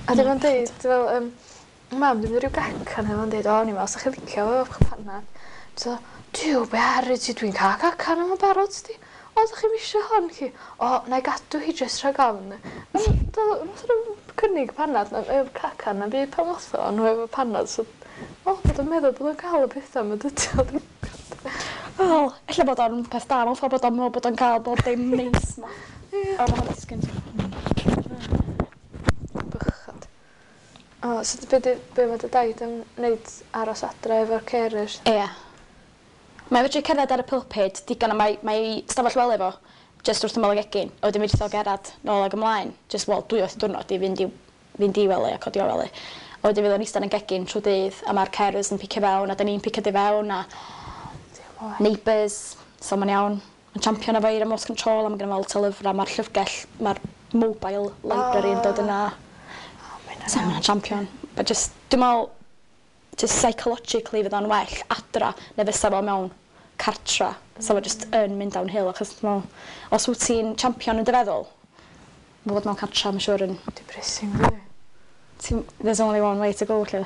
A dim ond deud, fel, mam, dim rhyw gacan efo yn deud, o, ni'n meddwl, sa'ch chi licio efo panad. So, diw, be arri ti, dwi'n cael gacan yma barod, ti. O, ydych chi'n misio hon, chi? O, na i gadw hi jyst rhag ofn. Nath rhyw cynnig panad, efo cacan, na byd pan otho, nhw efo panad. So, o, bod yn meddwl bod o'n cael y pethau yma, dydy. Wel, ella bod o'n peth da, mewn ffordd bod o'n meddwl bod o'n cael bod dim neis ma. O, mae hwnna'n disgyn. Bychod. O, so be mae dy daid yn neud aros adre efo'r carers? Ie. Mae fedru cerdded ar y pulpit, digon a mae stafell wely fo, just wrth ymwyl y gegin. A wedyn fedru gerdded nôl ag ymlaen. Just, wel, 2 wyth diwrnod i fynd i wely a codi o wely. A wedyn fydd o'n eistedd yn gegin trwy dydd, a mae'r carers yn picio fewn, a da ni'n picio di fewn, a neighbours, so mae'n iawn. Mae'n champion efo i'r remote control, a mae gen i fel lyfrau, mae'r llyfrgell, mae'r mobile library yn dod yna. So mae'n champion. But just, dwi'n meddwl, just psychologically fydd o'n well adra neu fysa fo mewn cartra. So fo just yn mynd downhill, achos os wyt ti'n champion yn dy feddwl, mae fod mewn cartra, mae'n siŵr yn... Depressing, really. There's only one way to go, lle.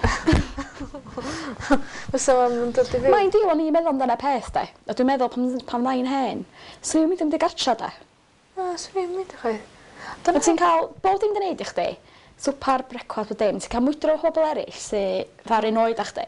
Fysa fo'n dod i fi? Mae'n dilon ni meddwl amdana peth, de. A dwi'n meddwl pan ddau'n hen, swn i'n mynd i gartra, de. Swn i'n mynd i chwaith. A ti'n cael bob dim di wneud i chdi, swpar, brecwast, bod dim, ti'n cael mwydro o bobl eraill sydd fa'r un oed â chdi.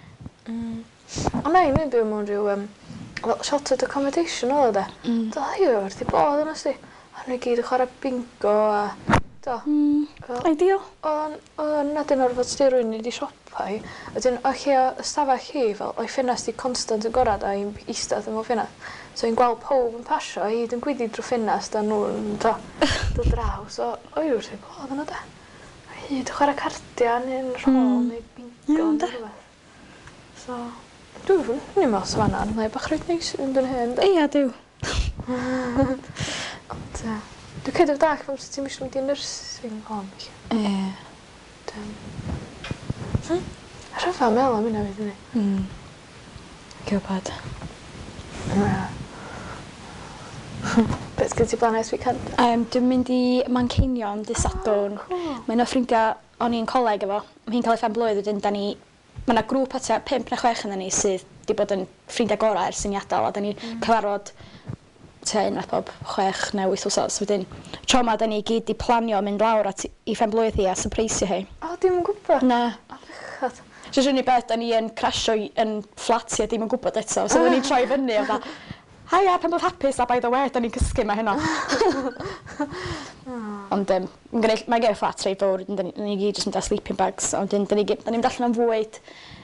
O na, i'n byw mewn rhyw sheltered accommodation o de. Do, hi wrth i bod yna si. A nhw gyd yn chwarae bingo a... Do. Ideal. O'n nadyn o'r fod sti rwy'n i di siopa hi. Ydyn, o chi o ystafell hi fel, o'i ffenast i constant yn gorad a i'n eistedd yn fo ffenast. So i'n gweld pob yn pasio, a hyd yn gwyddi drwy ffenast a nhw'n dod draw. So, o'i wrth i bod yna de. Hyd yn chwarae cardiau neu'n rhol neu bingo neu rhywbeth. So, dwi'n meddwl sy'n fanna, neu bach rhaid neis yn dyn hen de. Ia, diw. Ond, dwi'n cedw'r dach fel sy'n ti'n mysio mynd i nursing home. Ie. Rhyfa mel am hynna fydd ni. Gwybod. Beth gen ti blaen ers weekend? Dwi'n mynd i Manceinion dy Sadwrn. Mae'n o ffrindiau o'n i'n coleg efo. Mae hi'n cael ei phen blwydd wedyn, da ni... Mae yna grŵp at 5 neu 6 yna ni sydd wedi bod yn ffrindiau gorau ers syniadol, a da ni cyfarfod unwaith bob 6 neu 8 wsos. Wedyn, tro yma, da ni gyd i planio mynd lawr i phen blwydd hi a surpreisio hi. O, dim yn gwybod? Na. O, bechod. So, sy'n ni beth, da ni yn crasio yn fflat i a dim yn gwybod eto. So, da ni'n troi fyny o dda, haia, pen blwydd hapus, a by the way, da ni'n cysgu yma heno. Ond mae gen i fflat rei fawr, da ni gyd jyst mynd â sleeping bags, ond da ni'n mynd allan am fwyd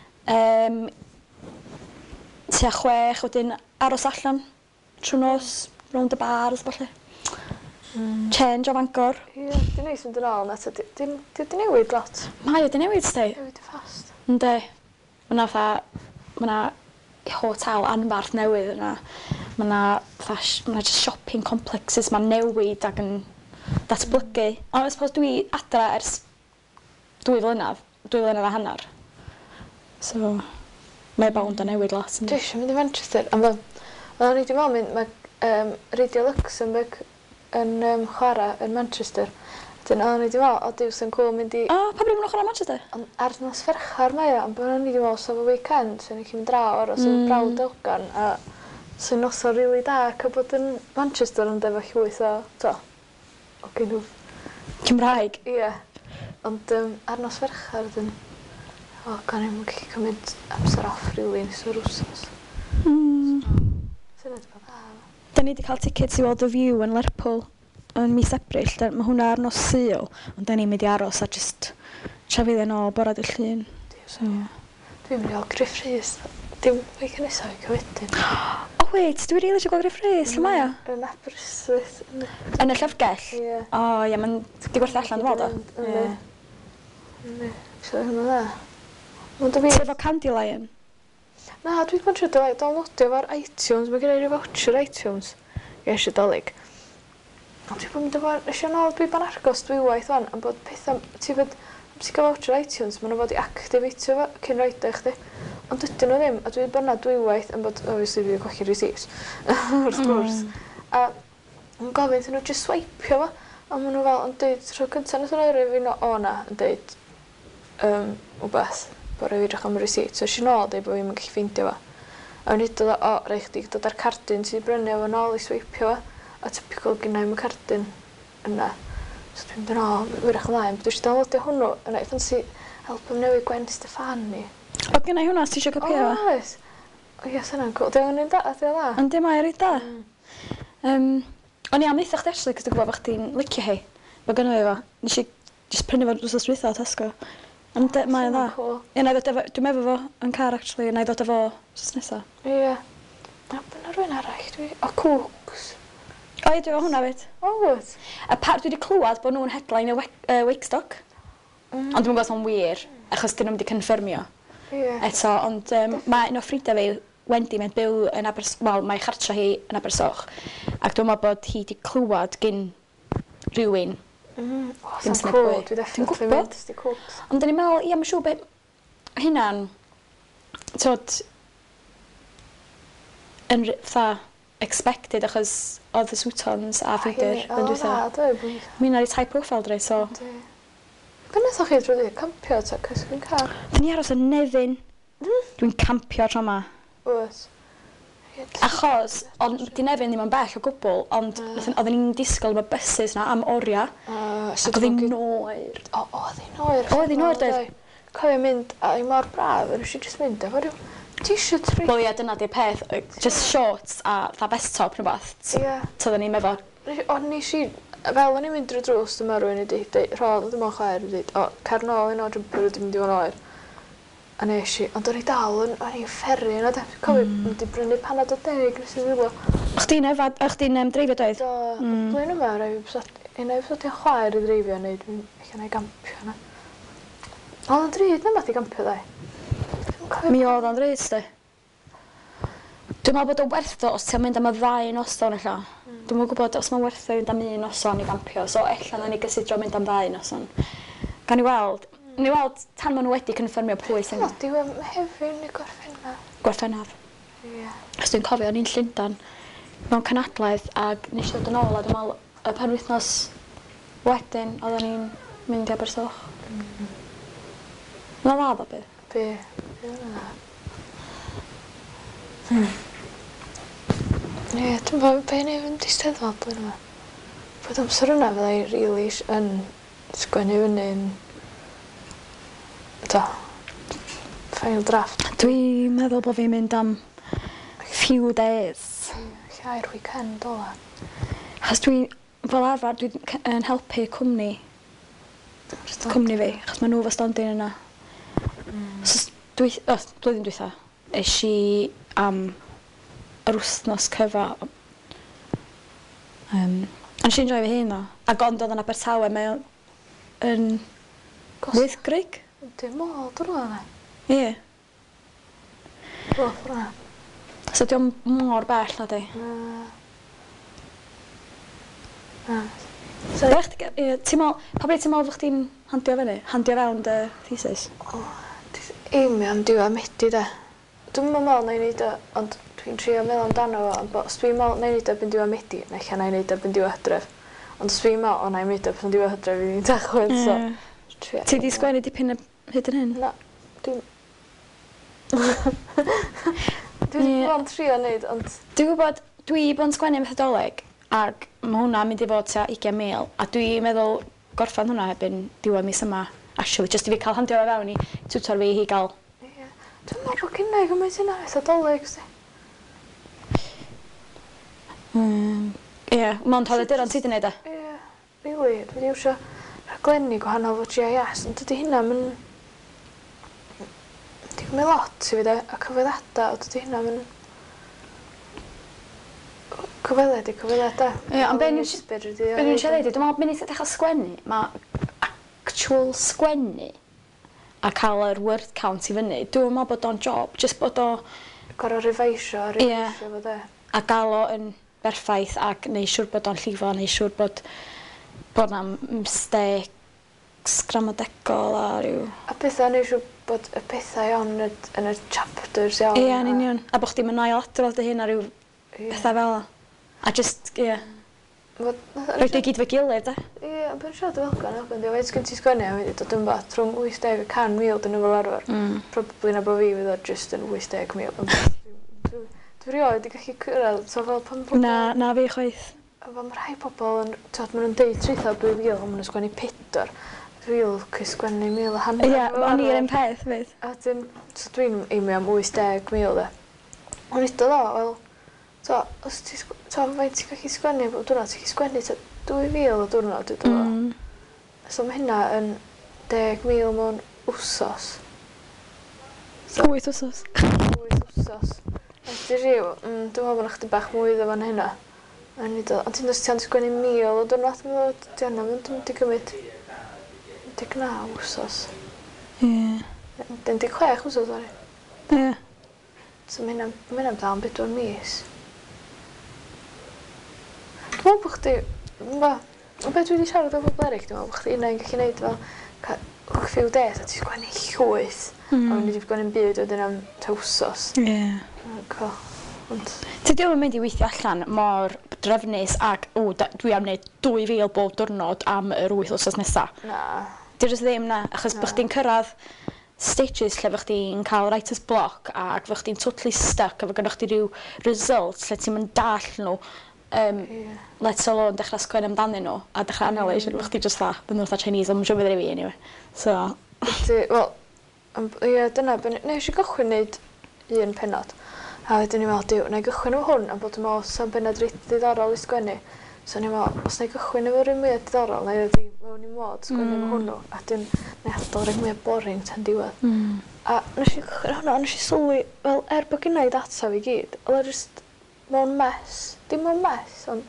tua 6, wedyn aros allan trwy nos, round y bar, ys falle. Change o Fangor. Ie, di neis mynd yn ôl na, di newid lot. Mae o di newid, sti. Newid y ffast. Ynddi. Mae'na hotel anfarth newydd yna. Mae'na just shopping complexes ma'n newid ac yn datblygu. Ond I suppose dwi adra ers 2 flynedd a hanner. So, mae bound a newid lot. Dwi eisiau mynd i Manchester, ond o'n i di meddwl mynd, mae Radio Luxembourg yn chwarae yn Manchester. Dyn o'n i di meddwl, o diw sy'n cool mynd i... O, pa bryd mwyn chwarae Manchester? Ar nos ferchar mae o, ond o'n i di meddwl, so fo weekend, sy'n ei mynd draw aros yn brawd elgan, a sy'n noson rili da, cael bod yn Manchester yn efo llwyth o gynwf. Cymraeg? Ie, ond ar nos ferchar, dyn, gan i'n gallu cymryd amser off rili, nes o'r wsos. Sy'n edrych bod dda. Da ni wedi cael tickets i weld y View yn Lerpwl yn mis Ebrill. Mae hwnna ar nos Sul, ond da ni'n mynd i aros a just trafydd yn ôl bore dydd Llun. Dwi'n mynd i weld Griff Rhys. Dim fwy cynnesau i cyfedyn. O wait, dwi'n rili eisiau gweld Griff Rhys, lle mae o? Yn Aberystwyth. Yn y llyfrgell? Ie. O ie, mae'n di gwerthu allan dy fod o? Ie. So hwnna dda. Ti efo Candylion? Na, dwi'n gwybod trwy downloadio fo'r iTunes. Mae gen i ryw voucher iTunes. I eisiau dolyg. Ond dwi'n bod mynd efo, eisiau nôl dwi ban argos dwywaith fan, am bod pethau, ti'n gael voucher iTunes, maen nhw fod i activatio fo cyn roed eich di. Ond dydyn nhw ddim, a dwi'n byna dwywaith, am bod, obviously, fi'n colli receipts, wrth gwrs. A yn gofyn, nhw just swipeio fo, A maen nhw fel yn dweud, tro cyntaf nath nhw'n rhaid fi o'na yn dweud wbeth, bod rhaid fi edrych am y receipt. So eisiau nôl dweud bod fi'n gallu ffeindio fo. A wni dod o, rhaid chdi dod ar cardyn sy'n brynu efo nôl i sweipio fo. A typical gynnau am y cardyn yna. So dwi'n mynd yn ôl, wyrach ymlaen. Dwi eisiau downloadio hwnnw yna i ffansi album newydd Gwen Steffani. O, gynnau hwnna, ti eisiau copio fo? O, oes. O, ie, sy'n cool. Dwi'n mynd da, dwi'n da. Yndi, mae rhaid da. O'n i am ddeitha chdi actually, cos dwi'n gwybod bod chdi'n licio hi. Bod gynnu fi fo. Nes i just prynu fo drws dwytha o Tesco. Ond mae dda. Dwi'n meddwl fo yn car actually, na i ddod efo sos nesa. Ie. A byna rwy'n arall, dwi... O, Cooks. O, ie, dwi'n efo hwnna fyd. O, wyt. A dwi wedi clywed bod nhw'n headline y Wakestock. Ond dwi'n gwybod o'n wir, achos dyn nhw'n wedi confirmio. Ie. Eto, ond mae un o ffrindiau fi, Wendy, mae'n byw yn wel, mae chartra hi yn Abersoch. Ac dwi'n meddwl bod hi wedi clywed gyn rhywun. O, sy'n cool. Dwi definitely mynd ysdi Cooks. Ond dyn ni'n meddwl, ie, mae'n siŵr beth hynna'n, tod, yn fatha expected, achos oedd y Soutons a ffrindir yn dwytha. O, da, dwi. Mi'n ar ei type profile dre, so... Be nethoch chi drwy campio ta cysgu'n car? Dyn ni aros yn Nefyn. Dwi'n campio tro yma. Wyt. Achos, ond di Nefyn ddim yn bell o gwbl, ond oedden ni'n disgwyl am y buses na am oria. Ac oedd hi'n noer. O, oedd hi'n oer. Oedd hi'n oer, doedd. Cofio mynd, a i mor braf, a rwy'n just mynd efo rhyw t-shirt rhi. Wel, ie, dyna di'r peth. Just shorts a tha vest top neu beth. Ie. Oedden ni'n meddwl. Ond nes i, fel o'n i'n mynd drwy drws, dyma rwy'n i dweud, rhod, dim ond chwaer i dweud, o, car nôl un o jumper wedi mynd i fo'n oer. A nes i, ond o'n i dal yn, o'n i'n ferri yna, cofio, mynd i brynu panad o deg, nes i'n rhywbeth. Chdi'n dreifio doedd? Do, blwyddyn yma, un o'i fod i'n chwaer i dreifio, neu dwi'n eich yna i gampio yna. Ond yn drud na math i gampio ddau. Mi oedd o'n drud, sti. Dwi'n meddwl bod o'n werth o os ti'n mynd am y ddau noson allan. Dwi'n meddwl gwybod os mae'n werth o mynd am un noson i gampio, so allan o'n i gysidro mynd am ddau noson. Gan i weld, tan maen nhw wedi confirmio pwy sy'n... Nodi, mae hefyd yn Gorffennaf. Gorffennaf. Ie. Os dwi'n cofio, o'n i'n Llundain mewn canadlaeth ac nes i ddod yn ôl a dwi'n meddwl y penwythnos wedyn oedden ni'n mynd i Abersoch. Yna dda o beth? Be? Yna. Ie, dwi'n meddwl be neu fynd i steddfod blwyddyn yma. Bod amser yna fyddai rili yn sgwennu fyny'n... Do. Final draft. Dwi'n meddwl bod fi'n mynd am few days. Llai'r weekend ola. Achos fel arfer, dwi'n helpu cwmni fi, achos mae nhw fo stondin yna. So, blwyddyn dwytha, eis i am yr wthnos cyfa. Ond si'n enjoy fi hyn o. Ac ond oedd yn Abertawe, mae yn Wyddgrug. Dim môl, dwi'n yna. Ie. Roth yna. So diolch mor bell na di. Na. So, ti'n meddwl fod chdi'n handio fyny? Handio fewn dy thesis? Eimi am diwa medi da. Dwi'n meddwl na i wneud o, ond dwi'n trio meddwl amdano fo, ond os dwi'n meddwl na i wneud o byn diwa medi, neu lle na i wneud o byn diwa hydref. Ond os dwi'n meddwl, o na i wneud o byn diwa hydref i ni'n dachwyd, so... Ti di sgwennu dipyn hyd yn hyn? Na, dwi'n... Dwi'n bod yn trio wneud, ond... Dwi'n gwybod, dwi bod yn sgwennu methodoleg, ac mae hwnna'n mynd i fod tua 20,000, a dwi'n meddwl gorffan hwnna ebyn diwedd mis yma, actually, just i fi cael handio fe fewn i tutor fi i gael. Ie. Dwi'n meddwl bod gynnau gymaint yna methodoleg, sti. Ie, mae'n toedd y dyron ti di wneud e? Ie, rili. Dwi wedi iwsio rhaglenni gwahanol fo GIS, ond dydy hynna yn... Di gwneud lot i fi de, a cyfeddada, o dydy hynna yn... Cyfeddad i cyfeddada. Ie, ond be ni'n siarad i, dwi'n meddwl, be ni'n dechrau sgwennu, mae actual sgwennu a cael yr word count i fyny. Dwi'n meddwl bod o'n job, just bod o... Gorau refaisio fo de. A gael o yn berffaith ac neu siwr bod o'n llifo, neu siwr bod na mistakes gramadegol a rhyw... A bethau neu siwr bod y pethau iawn yn y chapters iawn. Ie, yn union. A bod chdi'n mynd ail adrodd dy hyn a rhyw bethau fel. A just, ie. Roedd i gyd fy gilydd, e? Ie, bydd siarad o elgan, di. Faint sgyn ti sgwennu a wedi dod yn bat rhwng 80 a 100,000 dyn nhw fel arfer. Probably na bo fi fydd o just yn 80,000. Dwi'n rioed wedi gallu cyrraedd, so fel pan pobl... Na fi chwaith. Fel mae rhai pobl yn, maen nhw'n deud 3,000 a maen nhw'n sgwennu 4. Dwi'n lwcus sgwennu 1,100. Ie, o'n i'r un peth, fydd. A dwi'n eimio am 80,000 de. Ond eto ddo, wel, os ti'n faint ti'n gallu sgwennu bob diwrnod, ti'n gallu sgwennu 2,000 o diwrnod, dwi'n dod. So mae hynna yn 10,000 mewn wsos. 8 wsos. 8 wsos. A di rhyw, dwi'n meddwl bod chdi bach mwy iddo fan hynna. Ond ti'n dod ti'n sgwennu 1,000 o diwrnod, dwi'n meddwl, dwi'n gymryd 19 wsos. Ie. 16 wsos, sori. Ie. So mae hynna'n dal yn 4 mis. Dwi'n meddwl bod chdi... Beth dwi wedi siarad o bobl eraill, dwi'n meddwl bod chdi unau'n gallu gwneud fel few days a ti'n sgwennu llwyth. A mynd i sgwennu'n byd wedyn am tawsos. Ie. Ti ddim yn mynd i weithio allan mor drefnus ac dwi am wneud 2,000 bob diwrnod am yr 8 wsos nesaf. Na. Di jyst ddim na, achos bych chi'n cyrraedd stages lle bych chi'n cael writer's block ac bych chi'n totally stuck a fe gynnwch chi rhyw results lle ti'n mynd dall nhw let alone dechrau sgwennu amdanyn nhw a dechrau analyse bych chi just dda, dyn nhw'n Chinese, ond mae'n siŵr fydde fi anyway. So... Wel, ie, dyna, nes i gychwyn wneud un penod. A wedyn ni'n meddwl, na i gychwyn efo hwn, am bod yn meddwl sa'n penod diddorol i sgwennu. So ni'n meddwl, os na i gychwyn efo rhywun mwyaf diddorol, na i wedi mewn i mod sgwennu efo hwnnw. A dyn, na i adael rhywun mwyaf boring tan diwedd. A nes i gychwyn hwnna, nes i sylwi, wel, bod gynnau data fi gyd, oedd e just mewn mes. Dim mewn mes, ond...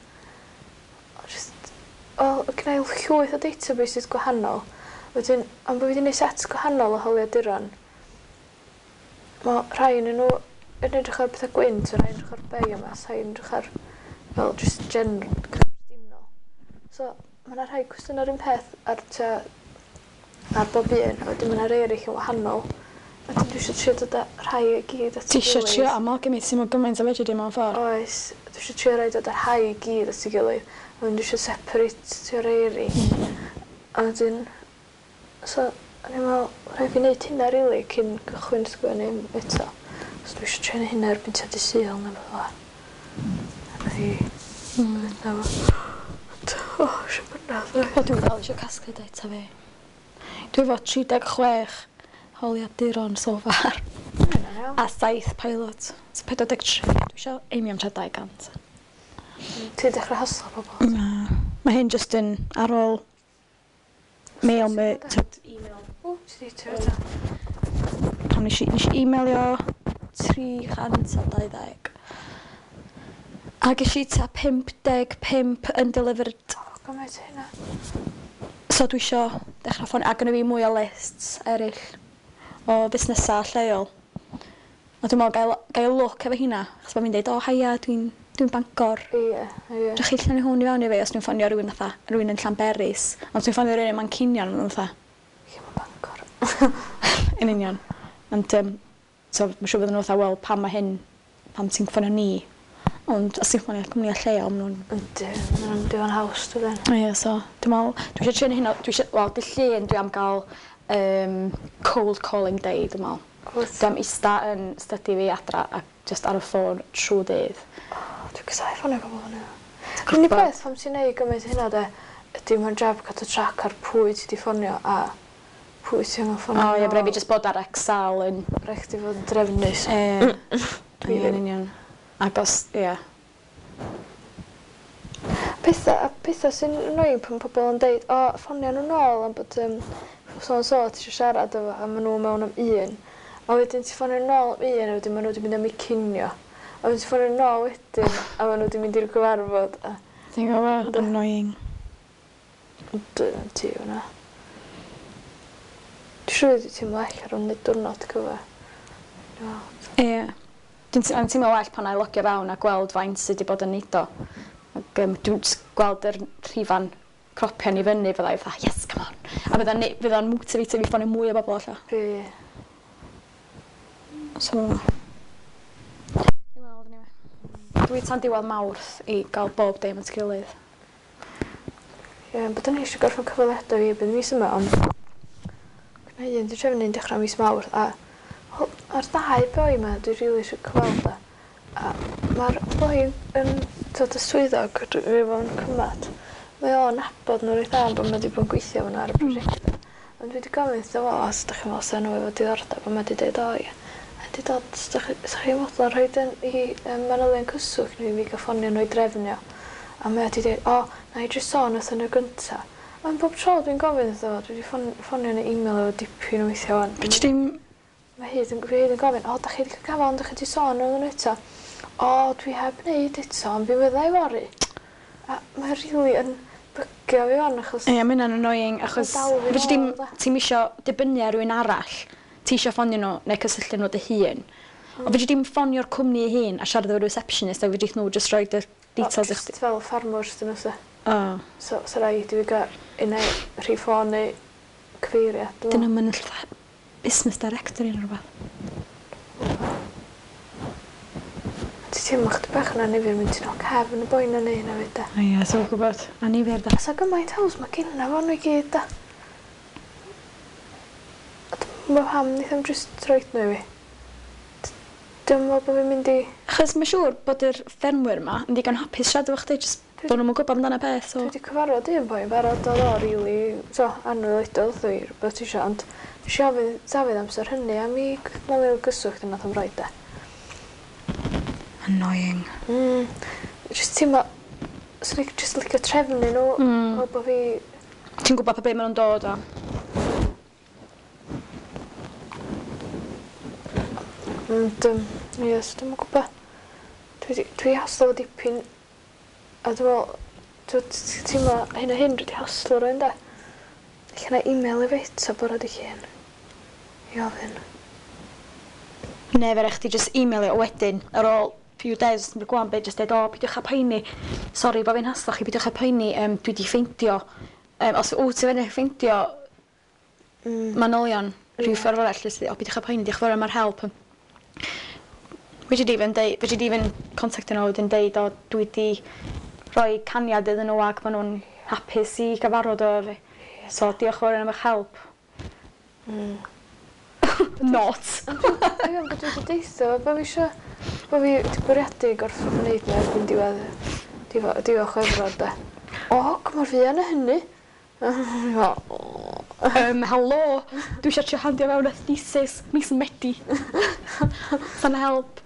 Wel, gynnau llwyth o databases gwahanol. Wedyn, ond bod fi wedi gwneud set gwahanol o holiaduron. Mae rhai yn nhw yn edrych ar bethau gwynt, rhai yn edrych ar biomass, rhai yn edrych ar, fel, just cyffredinol. So, mae yna rhai cwestiwn ar un peth ar bob un, a wedyn mae yna rhai eraill yn wahanol. A dwi eisiau trio dod â rhai i gyd at ei gilydd. Ti eisiau trio amalgamate sy'n mynd gymaint o fedri dim mewn ffordd? Oes, dwi eisiau trio rhai dod â rhai i gyd at ei gilydd. A dwi eisiau separate trio rhai eraill. A wedyn, so, ni'n meddwl, rhaid fi wneud hynna rili cyn gychwyn sgwennu eto. Os dwi eisiau trio hynna erbyn tua dydd Sul neu beth fel. A beth i... Na fo. O, eisiau bynnag. O, dwi'n dal eisiau casglu data fi. Dwi fod 36 holiaduron so far. A 7 pilot. So 43. Dwi eisiau aimio am 200. Ti dechrau haslo pobl? Na. Mae hyn just yn ar ôl mail me... E-mail. O, ti di trio eto. Nes i e-mailio 320. A ges i ta 55 yn delivered. O, gymaint hynna. So dwi isio dechrau ffonio, a gynnu fi mwy o lists eraill o busnesau lleol. A dwi'n meddwl gael look efo hynna, achos mae'n dweud, o haia, dwi'n Bangor. Ie. Rydych chi allan i hwn i fewn i fi os dwi'n ffonio rhywun yn Llanberis. Ond dwi'n ffonio rhywun yn Manceinion, maen nhw'n fatha. Ie, mae Bangor. Yn union. Ond, so, mae'n siŵr fydden nhw fatha, wel, pam mae hyn, pam ti'n ffonio ni. Ond os ti'n ffonio cwmni lleol, maen nhw'n... Ynddi, maen nhw'n diwan haws, dwi'n Ie, so, dwi'n meddwl, dwi eisiau trin hynny, wel, dy llun dwi am gael cold calling day, dwi'n meddwl. Dwi am ista yn study fi adra a just ar y ffôn trwy dydd. Dwi'n gysau ffonio pobl hwnna. Gwni beth pam ti'n neud gymaint hynna de, ydy mae'n job cadw trac ar pwy ti di ffonio a pwy ti angen ffonio. O ie, bref i just bod ar Excel yn... Rhaid ti fod yn drefnus. Dwi'n union. Ac os, ie. Pethau sy'n annoying pan pobl yn deud, o, ffonio nhw nôl am bod so ti eisiau siarad efo a maen nhw mewn am un. A wedyn ti ffonio nôl am un a wedyn maen nhw wedi mynd am 'u cinio. A wedyn ti ffonio nôl wedyn a maen nhw wedi mynd i'r gyfarfod. Ti'n gwybod, annoying. Dwi'n ti hwnna. Dwi'n siŵr wedi teimlo all ar hwn nid diwrnod cyfa. Ie. Dwi'n teimlo well pan a'i logio fewn a gweld faint sydd wedi bod yn neud o. Dwi'n gweld yr rhifan cropian i fyny fyddai fatha, yes, come on. A fydd o'n motivator fi ffonio mwy o bobl allan. Ie. So... Dwi tan diwedd Mawrth i gael bob dim at gilydd. Bod ni eisiau gorffen cyfweliadau fi bydd mis yma, ond gwneud un, di trefnu'n dechrau mis mawr, a ar 2 boi yma dwi'n rili eisiau cyfweld e. A mae'r boi yn dod y swyddog, dwi efo'n cymryd. Mae o'n nabod nhw reit dda, bod mae wedi bod yn gweithio fyna ar y prosiectau. Ond dwi wedi gofyn iddo fo, os ydych chi'n meddwl sy'n nhw efo diddordeb, a mae wedi dweud o ie. A wedi dod, os ydych chi'n fodlon rhoi i manylion cyswllt nhw i fi gael ffonio nhw i drefnio. A mae wedi dweud, o, na i jyst sôn wrth yn y gyntaf. Ond bob tro dwi'n gofyn iddo fo, dwi wedi ffonio yn y e-mail efo dipyn o weithio wan. Mae hyd yn gofyn, o, da chi wedi cael gafon, da chi wedi sôn nhw'n eto. O, dwi heb wneud eto, ond fi fyddai fori. A mae'n rili yn bygio fi o'n achos... Ie, mae hynna'n annoying, achos ti'n isio dibynnu ar rhywun arall, ti isio ffonio nhw neu cysylltu nhw dy hun. O fe dim ffonio'r cwmni hun a siarad o'r receptionist a fe ddych nhw just rhoi dy details i chdi. Fel ffarmwrs dyn nhw se. O. So rhaid i fi gael unau rhi ffôn neu cyfeiriad. Dyn nhw'n mynd business director un o'r rhywbeth. Ti teimlo chdi bach yna nifir mynd ti'n o cefn y boi na neu na fyd da. Ie, so gwybod. A nifir da. Sa gymaint haws mae gynna fo'n i gyd da. Mae pam ni ddim jyst roed nhw i fi. Dwi'n meddwl bod fi'n mynd i... Achos mae'n siŵr bod yr ffermwyr yma yn digon hapus siarad efo chdi, jyst bod nhw'n gwybod amdano beth. Dwi wedi cyfarfod un boi barod oedd o rili anwyledol ddwy rhywbeth ti eisiau, ond eisiau ofyn Dafydd amser hynny am i manylion cyswllt yn nath am roed e. Annoying. Just ti'n ma... Swn i just licio trefnu nhw o bod fi... Ti'n gwybod pa beth maen nhw'n dod o? Ond, ie, so dwi'n gwybod. Dwi haslo o dipyn. A dwi'n meddwl, ti'n ma, hyn a hyn wedi haslo rwy'n da. Eich yna e-mail i fi eto bore di llun. I ofyn. Ne, fe rech ti just e-mailio wedyn ar ôl few days, dwi'n gwybod beth, just dweud, o, bydwch a poeni. Sori, bo fi'n haslo chi, bydwch a poeni, dwi wedi ffeindio. Os wyt ti fyny ffeindio manylion rhyw ffordd arall, o, bydwch a poeni, diolch fawr am yr help. Fe ti even contactio nhw wedyn deud, o, dwi wedi rhoi caniad iddyn nhw ac maen nhw'n hapus i gyfarfod o fi. So, diolch fawr am eich help. Not. Dwi'n bod dwi wedi deithio, bod fi eisiau... Bod fi wedi bwriadu gorffen wneud nhw erbyn diwedd chwefrod da. O, cymor fi yna hynny. Helo, dwi eisiau trio handio fewn y thesis mis Medi. Sa'n help.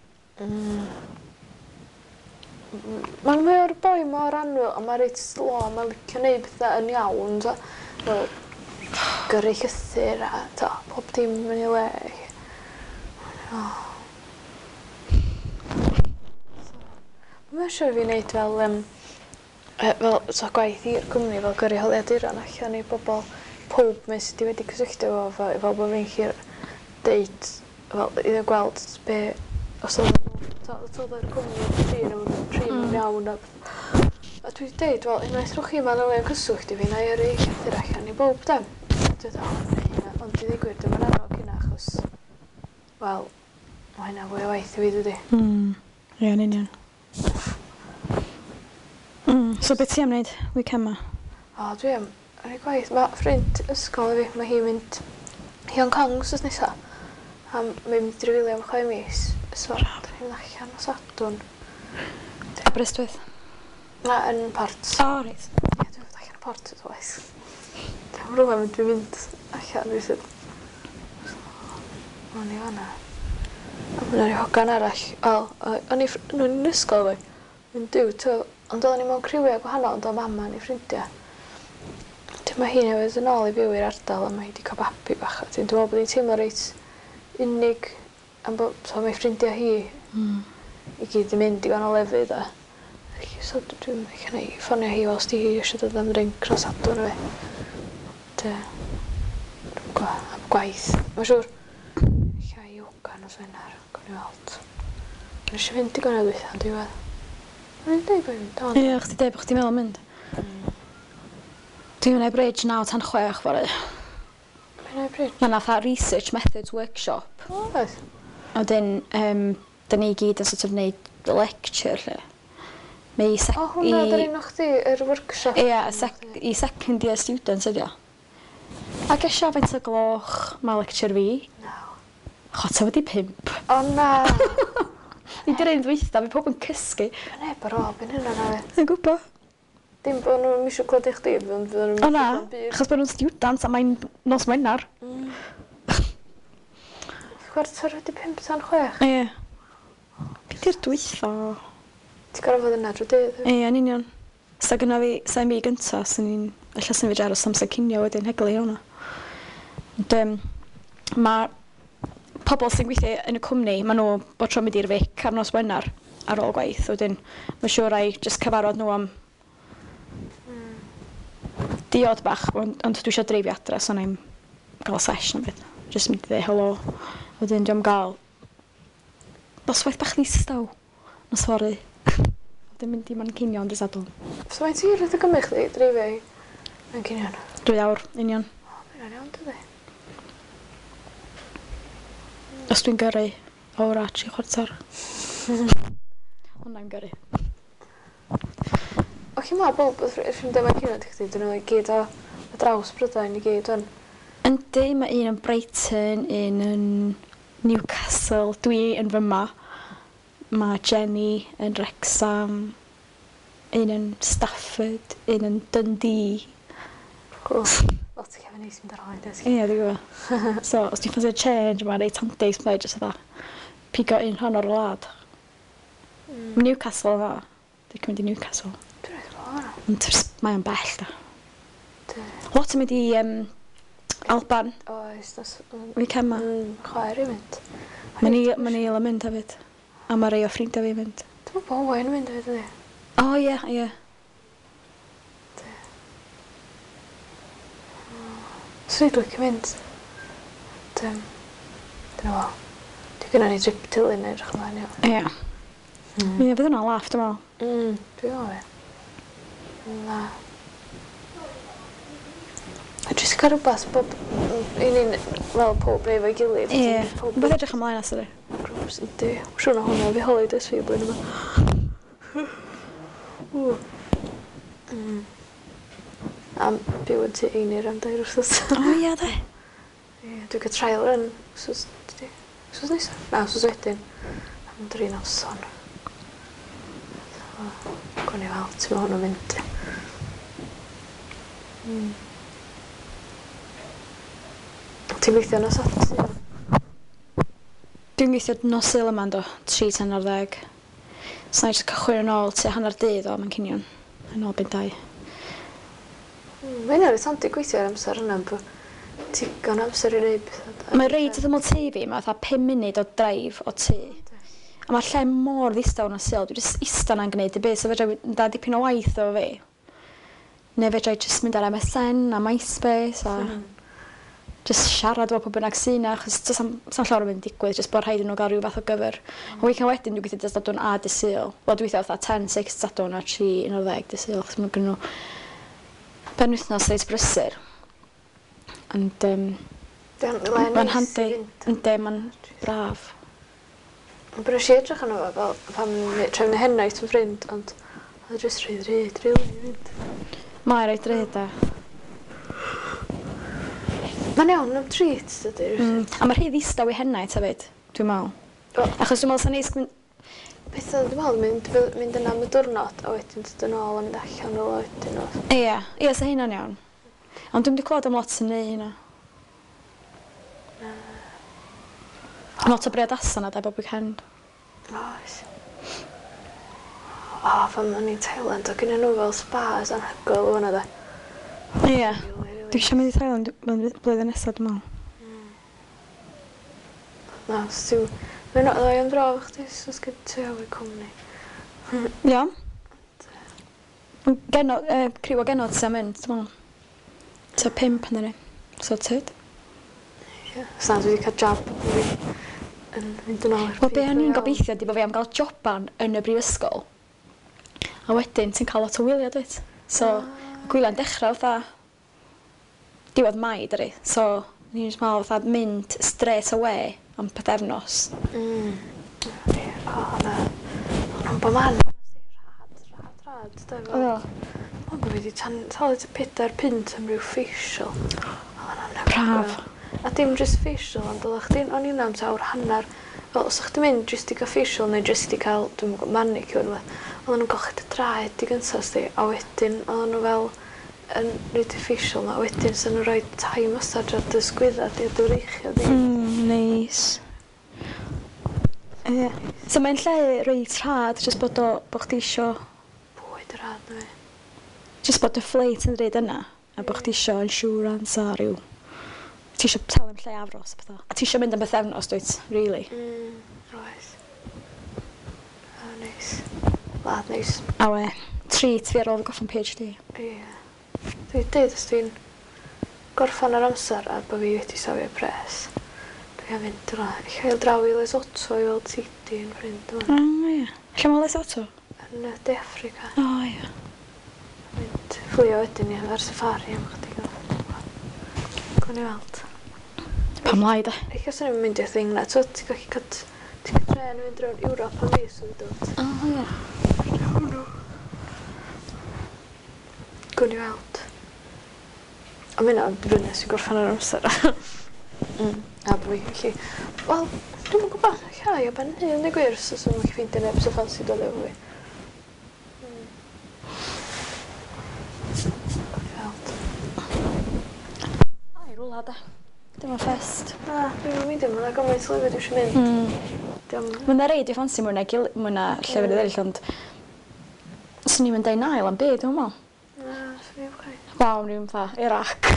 Mae'n o'r boi mor anwyl, a mae'n reit slo, mae'n licio neud bethau yn iawn, fel gyrru llythyr a pob dim yn ei le. Mae'n siŵr fi wneud fel gwaith i'r cwmni fel gyrru holiaduron allan i bobl pob mes sydd wedi cysylltu efo fel bod fi'n llir deud fel iddo gweld be os oedd yr cwmni trin yn iawn a dwi wedi deud wel unwaith rwch chi manylion cyswllt i fi na i yrru llythyr allan i bob dem. Ond i ddigwydd dim yn arog hynna achos wel mae hynna fwy o waith i fi dydi. Ie, yn union. So beth ti am wneud weekend ma? O, dwi am. Yn ei gwaith. Mae ffrind ysgol i fi. Mae hi'n mynd i Hong Kong sos nesa. A mae'n mynd i drafilio am 6 mis. So, dwi'n mynd allan o Sadwrn. Aberystwyth? Na, yn Port. O, reit. Ie, dwi'n mynd allan o Port y dweud. Dwi'n rhywun dwi'n mynd allan rhywun sydd. O'n i fanna. A mae'n rhaid hogan arall. O'n i'n ysgol fi. Yn diw, ond oedden ni mewn criwiau gwahanol, ond o mama ni ffrindiau. Mae hi newydd yn ôl i fyw i'r ardal a mae hi wedi cael babi bach. Dwi'n meddwl bod hi'n teimlo reit unig am bod mae ffrindiau hi i gyd yn mynd i gwahanol lefydd. So dwi'n ffonio hi os di hi eisiau dod am drink nos Sadwrn fi. Dwi'n gwybod, am gwaith. Mae'n siŵr, eich a yoga nos Wener, gwni weld. Mae'n eisiau fynd i gwahanol weithio, ond dwi'n Mae'n dweud bod fi'n dod. Ie, chdi dweud bod chdi'n meddwl mynd. Dwi'n mynd bridge 9 tan 6 fori. Mynd bridge? Mae'n fatha research methods workshop. O, oes. A wedyn, da ni gyd yn sort of wneud lecture lle. Mae O, hwnna, dyn ni'n o'ch di, yr workshop. Ie, i second year students ydi o. Ac eisiau faint o gloch mae lecture fi. No. Chota wedi 5. O, na. Ni di'r un dweitha, fi pob yn cysgu. Mae neb ar ôl, byn hynna na fe. Yn gwybod. Dim bod nhw'n misio clod i'ch di, ond fydden nhw'n O na, misio byd. achos bod nhw'n students a mae'n nos Wener. Chwarter wedi 5 tan 6. Ie. Fi di'r dweitha. Ti'n gorau fod yna drwy dydd. Ie, yn union. Sa gyna fi, sa'n fi gynta, sy'n ni'n, illa sy'n fi aros amser cinio wedyn heglu i hwnna. Ond mae pobl sy'n gweithio yn y cwmni, maen nhw bod tro mynd i'r fic ar nos Wener ar ôl gwaith. Wedyn, mae'n siŵr rai jyst cyfarfod nhw am diod bach, ond dwi eisiau dreifio adre, so na'i'n gael sesh na beth. Jyst mynd i ddweud helo. Wedyn, dwi'n gael noswaith bach ddistaw. Nos fory. Wedyn mynd i Manceinion dros adl. So mae'n tir wedi gymryd chdi, dreifio i Manceinion? 2 awr, union. O, mae'n iawn, dydi. Os dwi'n gyrru, awr a 3 chwarter. Ond na'i'n gyrru. O, chi ma bob wrth ffrindiau Manceinion ti chdi, dyn nhw i gyd o draws Brydain i gyd o'n? Yndi, mae un yn Brighton, un yn Newcastle, dwi yn fyma. Mae Jenny yn Wrexham, un yn Stafford, un yn Dundee. Cool. Lot o cefn neis mynd ar ôl, dys. Ie, dwi'n gwybod. So, os ti'n ffansi change, mae'n reit handys, mae'n jyst yna pigo un rhan o'r wlad. Mae Newcastle yna. Dwi'n mynd i Newcastle. Dwi'n rhaid o hwnna. Ond mae o'n bell, da. Lot yn mynd i Alban, Oes, nos... fi cema. Chwaer i mynd. Mae Neil yn mynd hefyd. A mae rei o ffrindiau fi mynd. Dwi'n bod Owen yn mynd hefyd, ydy. O, ie, ie. Swn i'n licio mynd. Dwi'n fo. Dwi'n gynnu ni trip Tilyn neu edrych ymlaen iawn. Ie. Ie, fydd hwnna'n laff, dwi'n meddwl. Dwi'n meddwl fe. Na. A jyst cael rhywbeth bob... ni'n fel pob neu fo'i gilydd. Ie, beth edrych ymlaen as ydy. Grwps ydy. Siwr na hwnna fi holidays fi blwyddyn yma. Am byw yn tu einir am 2 wrthos. O, ie, de. Dwi'n cael trial run. Wsos nesa? Na, wsos wedyn. Am 3 noson. Gwn i fel, ti'n meddwl hwnnw'n mynd. Ti'n gweithio nos Saturday? Dwi'n gweithio nos Sul yma, do. 3:10. So, na i jyst cychwyn yn ôl tua hanner dydd o Manceinion. Yn ôl 2. Mae'n rhaid sandy gweithio ar amser yna, bod ti'n gan amser i wneud beth. Mae reid wrth ymwyl tŷ fi, mae fatha 5 munud o drive o tŷ. A mae'r lle mor ddistaw na Sul. Dwi'n jyst ista na'n gwneud y beth, so fedra i da dipyn o waith o fi. Neu fedra i jyst mynd ar MSN a MySpace a jyst siarad efo pob bynnag sy'n na, achos sa'n llawer o mynd digwydd, jyst bod rhaid yn nhw gael rhyw fath o gyfer. A weekend wedyn dwi'n gweithio jyst adwn a dy Sul. Wel, dwi'n gweithio fatha 10-6 adwn a 3-11 dy Sul, achos mae'n gynnu nhw penwythnos reit brysur. Ond mae'n handi, ynddi, mae'n braf. Ond brys i edrych yno fo, fel pan trefnu hennaeth yn ffrind, ond oedd jyst rhaid rili i fynd. Mae'n reit rhaid e. Mae'n iawn am treat, dydy. A mae rhaid ddistaw i hennaeth hefyd, dwi'n meddwl. Achos dwi'n meddwl sa'n neis... Beth oedd dwi'n meddwl, mynd yna am y diwrnod, a wedyn dod yn ôl a mynd allan o wedyn o. Ie, sa hynna'n iawn. Ond dwi'n wedi clywed am lot yn neud hynna. Lot o briodasa na da bob weekend. Oes. O, pan ma'n i'n Thailand, o gyda nhw fel spas anhygoel o hwnna da. Ie. Dwi eisiau mynd i Thailand blwyddyn nesaf, dwi'n meddwl. Na, os ti'n... Mae'n ddau am dro chdi, os gyd ti awy cwmni. Iawn. Criw o genod sy'n mynd, dwi'n meddwl. Ta 5 yn yna. Sorted. Ie. Os na, dwi wedi cael job yn mynd yn ôl i'r Wel, be o'n i'n gobeithio di bod fi am gael joban yn y brifysgol. A wedyn, ti'n cael lot o wyliau, dweud. So, y gwyliau'n dechrau fatha diwedd Mai, dyri. So, ni'n meddwl fatha mynd straight away am pethefnos. Ie, o, na. Ond bod man. rad, da fel. O'n bod fi wedi talu 4 punt am ryw facial. Braf. A dim just facial, ond oeddech chdi'n o'n i'n am tawr hanner. Fel, os ydych chi'n mynd just i gael facial neu just i gael, dwi'n gwybod, manicure, oedden nhw'n golchi dy draed i gyntaf sti, a wedyn oedden nhw fel yn rhaid i facial na, a wedyn sy'n nhw'n rhoi Thai massage ar dy sgwydda di a dy reichio di. Neis. So mae'n lle reit rhad, jyst bod chdi isio... Bwyd y rad na fi. Jyst bod y ffleit yn dweud yna, a bod chdi isio insurance a rhyw... Ti isio talu am lle afros a bethau. A ti isio mynd am bythefnos, dwyt, really? Roes. O, neis. Lad neis. A we, treat fi ar ôl fi goffan PhD. Ie. Dwi'n dweud os dwi'n gorffan ar amser a bod fi wedi safio pres. Dwi'n mynd yna. Chael draw i Lesotho i weld Tidi yn ffrind yma. Ie. Lle mae Lesotho? Yn De Affrica. O, ie. Mynd fflio wedyn i ar safari am chydig o. Gwn i weld. Pam lai, da? Eich os yna'n mynd i'r thing na. Ti'n gallu cod... Ti'n cael tren mynd rownd Ewrop am fus yn dod. O, ie. Gwn i weld. A mynd am brynes i gorffan ar amser. A bod fi gallu... Wel, dwi'n yn gwybod. Llai o ben hyn y gwir. So sy'n mwyn ffeindio neb sy'n ffansi dod efo fi. Ai, rwla, da. Dim o'n ffest. Na, dwi'n mynd i mynd. Mae'n gymaint lefydd dwi'n mynd. Mae'n reid i ffansi mwy na llefydd eraill, ond... Swn i'n mynd ein ail am byd, dwi'n meddwl. Na, swn i'n fwy. Waw, ni'n fa, Iraq.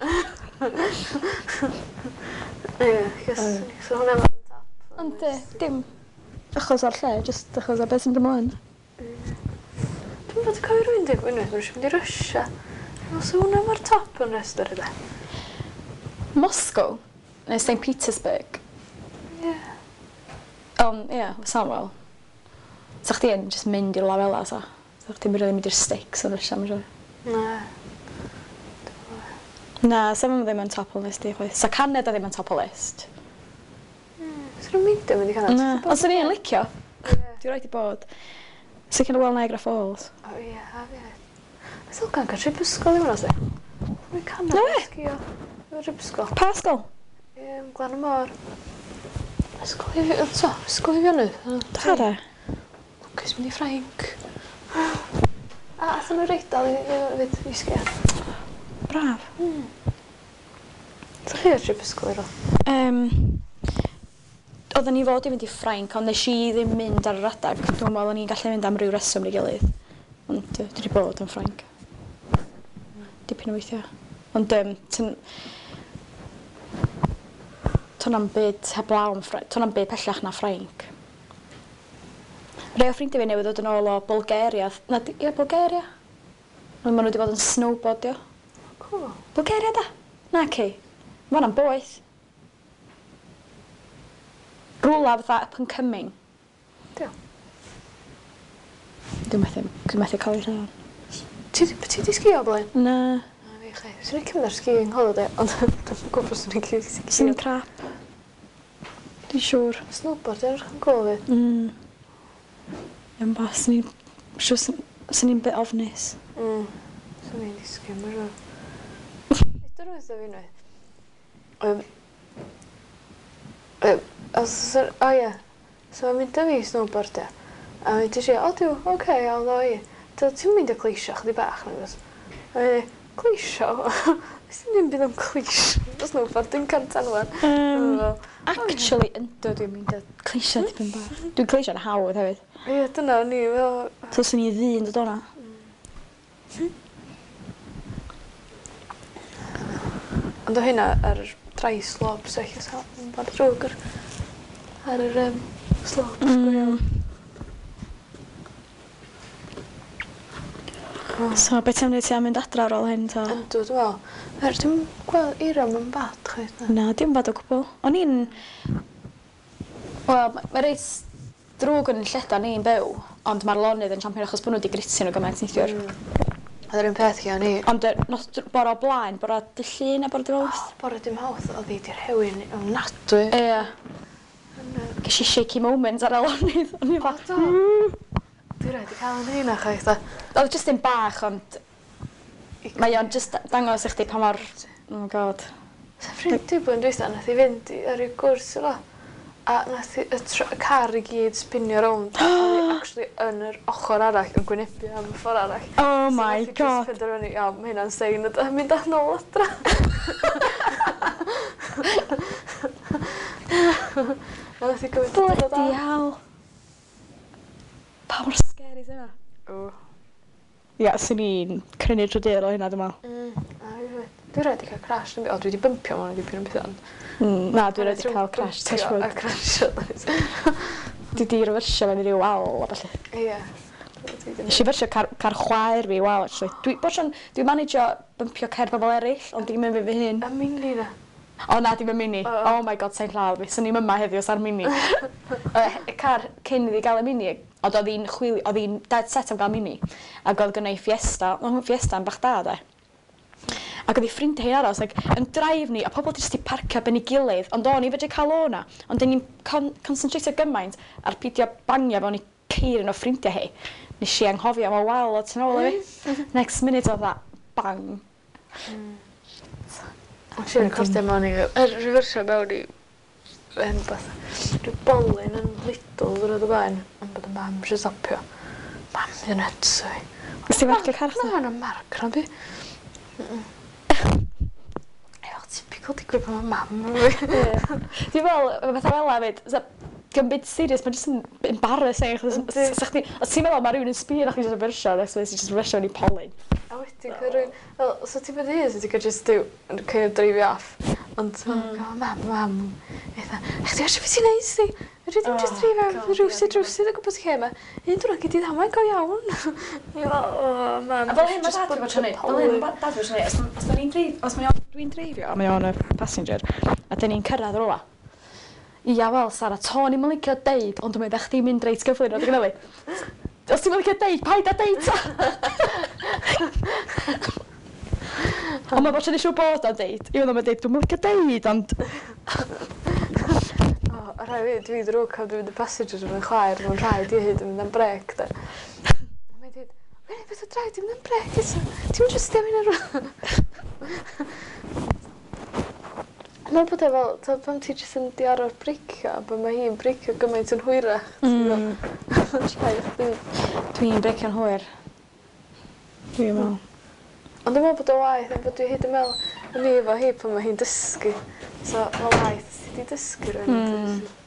Ie, so hwnna'n mynd yn tap. Ond dim achos o'r lle, jyst achos o beth sy'n dymlaen. Dwi'n bod y cofio rwy'n dweud unwaith, mae'n mynd i Russia. Os hwnna mae'r top yn restr yda. Moscow, neu St Petersburg. Ie. Ie, Samuel. Sa chdi yn just mynd i'r lafela, sa? Sa chdi'n rili mynd i'r sticks yn Russia, mae'n siŵr? Na. Na, sa ddim yn top o list i chwaith. Sa Canada ddim yn top o list. Sa'n nhw'n mynd i Canada? Na, ond sa'n ni'n licio. Ie. Dwi'n rhaid i bod. Sa'n cael weld Niagara Falls. O ie, ie. Nes o'n gan cael trip ysgol i hwnna, se? Dwi'n Canada sgio. Dwi'n trip ysgol. Pa ysgol? Ie, Glan y Môr. Ysgol i Fionydd. Da, da. Lucas mynd i Ffrainc. A atho nhw reidal i sgio. Braf. So chi ar trip ysgol i ro? Oedden ni fod i fynd i Ffrainc, ond nes i ddim mynd ar yr adag. Dwi'n meddwl o'n i'n gallu mynd am ryw reswm i gilydd. Ond dwi wedi bod yn Ffrainc. Dipyn o weithiau. Ond to'n am byd heblaw am Ffrainc. To'n am byd pellach na Ffrainc. Rhai o ffrindiau fi newydd dod yn ôl o Bulgaria. Bulgaria? Maen nhw wedi bod yn snowboardio. Cool. Bulgaria, da? Na, ci. Ma'n am boeth. Rwla fatha up and coming. Dio. Dwi'n methu cael ei llawn. Ti di sgio o blaen? Na. Na, fi chi. Swn i'n cymryd ar skiing holiday, ond dwi'n gwybod swn i'n cymryd Sy'n sgio. crap. Dwi'n siŵr. Snowboard, yw'n rhan cool fi. Yn bas, sy'n ni'n bit ofnus. Swn i'n disgyn, mae'n rhaid. Ydyn nhw'n ddod fi'n rhaid. O ie. So mae'n mynd â fi snowboardio. A mae'n ti si, o diw, oce, iawn o i. Ti'n mynd â cleisio, chdi bach na gos. A mae'n cleisio? Sy'n ni'n bydd am cleisio? Snowboard, dwi'n cantan wan. Actually, ynddo dwi'n mynd â cleisio dipyn bach. Dwi'n cleisio yn hawdd hefyd. Ie, dyna ni, fel... So sy'n ni ddyn dod o'na. Ond o hynna ar yr dry slopes, eich yn bod drwg ar yr slopes go iawn. So, beth ti'n mynd ti am mynd adra ar ôl hyn, ta? Yndw, dwi'n meddwl. Dwi'n gweld Iram yn bad, chweith na. Na, dim bad o gwbl. O'n i'n... Wel, mae reis drwg yn lleda ni'n byw, ond mae'r lonydd yn champion achos bod nhw wedi gritio nhw gymaint neithiwr. Oedd yr un peth chi o'n i. Ond bore o blaen, bore o dy llun a bore dy wrth. Bore dim hawdd, oedd hi di'r hewin o'n nadwy. Ie. Ges i shaky moment ar y lonydd. O'n i O, fath... do. Dwi rhaid i cael yn hynna chwaith da. Oedd jyst un bach, ond mae o'n jyst dangos i chdi pa mor... Oh god. Sa'n ffrind ti bod yn dweud nath i fynd ar y gwrs yma. A nath y car i gyd spinio rownd. A oedd i actually yn yr ochr arall yn gwynebu am y ffordd arall. Oh my god. So nath i just penderfynu, iawn, mae hynna'n sein a mynd â nôl adra. A nath i gymryd o dod Bloody hell. Pa mor scary sy'n yna? Ia, sy'n ni'n crynu trwy dyr o hynna, dyma. Dwi rhaid i cael crash. O, dwi wedi bympio mewn i dipyn yn bethau. Na, dwi rhaid i cael crash, touch wood. A crasio. Dwi di refersio mewn i ryw wal a falle. Ie. Nes i fersio car chwaer fi, wal, actually. Dwi'n managio bympio cer bobl eraill, ond dwi'n mynd fi hyn. A mini na. O na, dim yn mini. Oh my god, sa'n llaw fi. Swn i'n yma heddiw os ar mini. Y car cyn iddi gael y mini, oedd hi'n dead set am gael mini. Ac oedd gynnau Fiesta, oedd Fiesta'n bach da, de. Ac oedd hi ffrindiau hi'n aros, yn drive ni, a pobl jyst i parcio ben ei gilydd, ond o'n i fedru cael o'na. Ond ni'n concentratio gymaint ar pidio bangio fewn i ceir yn o ffrindiau hi. Nes i anghofio am o wal o tyn ôl i fi. Next minute oedd that, bang. Mae'n siŵr yn costio mewn i... refersio mewn i... rhyw bolyn yn Lidl ddwrnod o blaen. Ond bod yn mam eisiau stopio. Mam, yn nuts o fi. Ys ti'n marcio car chdi? Na, yna'n marc rhan fi. Typical digwydd pan mae mam yn fi. Dwi'n fel, beth fel hefyd, gan byd serious, mae'n jyst yn embarrassing. Os ti'n meddwl mae rhywun yn sbio nach chi jyst yn fersio, nes ti'n jyst yn fersio yn ei polyn. A wedyn cael rhywun... Wel, so ti'n bod hyn, so ti'n cael jyst yn cael dreifio off. Ond, mam, eitha, chdi eisiau beth i'n neud si? Rydw i ddim jyst dreifio rwsyd o gwybod lle yma. Un drwy'n gyd i ddamau go iawn. Mam, a fel hyn mae dad wedi bod yn neud, fel hyn mae dad wedi bod yn neud, os dwi'n dreifio, a mae o'n y passenger, a dyn ni'n cyrraedd rola. Ia, wel, Sara, to ni'n licio deud, ond dwi'n meddwl chdi mynd reit gyflwyr o dy gynnu. Os ti'n licio deud, paid a deud ta! Ond mae bod yn eisiau bod o'n deud. I fod o'n deud, dwi'n licio deud, ond... O, rhai fi, dwi drwg cael dwi'n mynd y passenger yn chwaer, mae'n rhaid i hyd yn mynd am brec, da. Mae'n dweud, Wene, beth o draed, dwi'n mynd am brec, ti'n mynd jyst am hyn Mae'n bod e fel, pan ti jyst yn diar o'r breicio, bod mae hi'n breicio gymaint yn hwyrach. Dwi'n breicio'n hwyr. Dwi'n meddwl. Ond dwi'n meddwl bod o waith, ond bod dwi hyd yn meddwl yn ni efo hi pan mae hi'n dysgu. So, mae waith, ti di dysgu rhywun.